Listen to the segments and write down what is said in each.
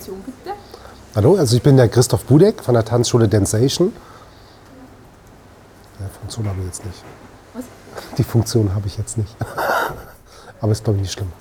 Funktion bitte? Hallo, also ich bin der Christoph Budek von der Tanzschule Densation. Ja, Funktion habe ich jetzt nicht. Was? Die Funktion habe ich jetzt nicht. Aber ist, glaube ich, nicht schlimm.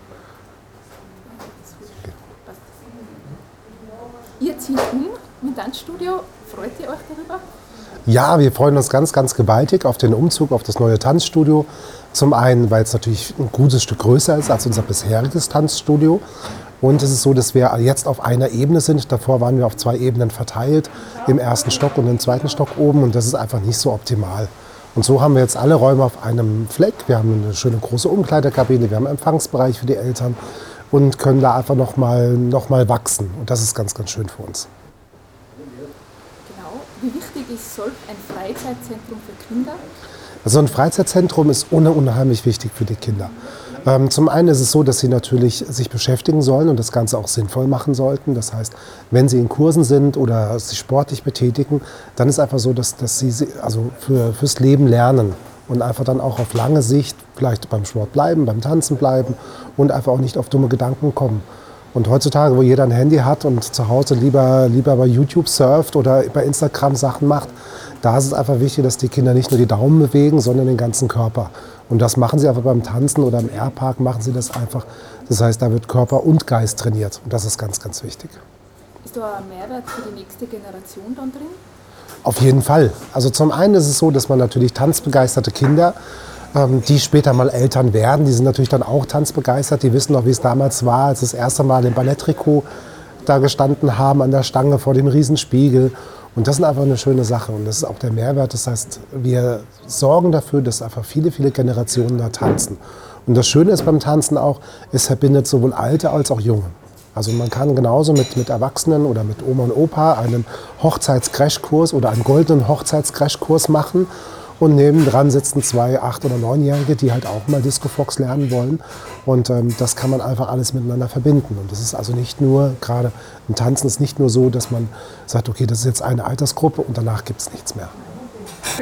Ihr zieht um mit Tanzstudio. Freut ihr euch darüber? Ja, wir freuen uns ganz, ganz gewaltig auf den Umzug, auf das neue Tanzstudio. Zum einen, weil es natürlich ein gutes Stück größer ist als unser bisheriges Tanzstudio. Und es ist so, dass wir jetzt auf einer Ebene sind. Davor waren wir auf 2 Ebenen verteilt, im ersten Stock und im zweiten Stock oben. Und das ist einfach nicht so optimal. Und so haben wir jetzt alle Räume auf einem Fleck. Wir haben eine schöne große Umkleidekabine, wir haben einen Empfangsbereich für die Eltern und können da einfach noch mal wachsen. Und das ist ganz, ganz schön für uns. Genau. Wie wichtig ist solch ein Freizeitzentrum für Kinder? Also ein Freizeitzentrum ist unheimlich wichtig für die Kinder. Zum einen ist es so, dass sie natürlich sich beschäftigen sollen und das Ganze auch sinnvoll machen sollten. Das heißt, wenn sie in Kursen sind oder sich sportlich betätigen, dann ist einfach so, dass sie also fürs Leben lernen und einfach dann auch auf lange Sicht vielleicht beim Sport bleiben, beim Tanzen bleiben und einfach auch nicht auf dumme Gedanken kommen. Und heutzutage, wo jeder ein Handy hat und zu Hause lieber bei YouTube surft oder bei Instagram Sachen macht, da ist es einfach wichtig, dass die Kinder nicht nur die Daumen bewegen, sondern den ganzen Körper. Und das machen sie einfach beim Tanzen oder im Airpark, machen sie das einfach. Das heißt, da wird Körper und Geist trainiert. Und das ist ganz, ganz wichtig. Ist da ein Mehrwert für die nächste Generation dann drin? Auf jeden Fall. Also zum einen ist es so, dass man natürlich tanzbegeisterte Kinder, die später mal Eltern werden, die sind natürlich dann auch tanzbegeistert. Die wissen noch, wie es damals war, als das erste Mal im Balletttrikot da gestanden haben an der Stange vor dem Riesenspiegel. Und das ist einfach eine schöne Sache und das ist auch der Mehrwert. Das heißt, wir sorgen dafür, dass einfach viele, viele Generationen da tanzen. Und das Schöne ist beim Tanzen auch, es verbindet sowohl Alte als auch Junge. Also man kann genauso mit Erwachsenen oder mit Oma und Opa einen Hochzeitscrashkurs oder einen goldenen Hochzeitscrashkurs machen. Und nebendran sitzen 2 8- oder 9-Jährige, die halt auch mal Disco Fox lernen wollen. Und das kann man einfach alles miteinander verbinden. Und das ist also nicht nur, gerade im Tanzen ist nicht nur so, dass man sagt, okay, das ist jetzt eine Altersgruppe und danach gibt es nichts mehr.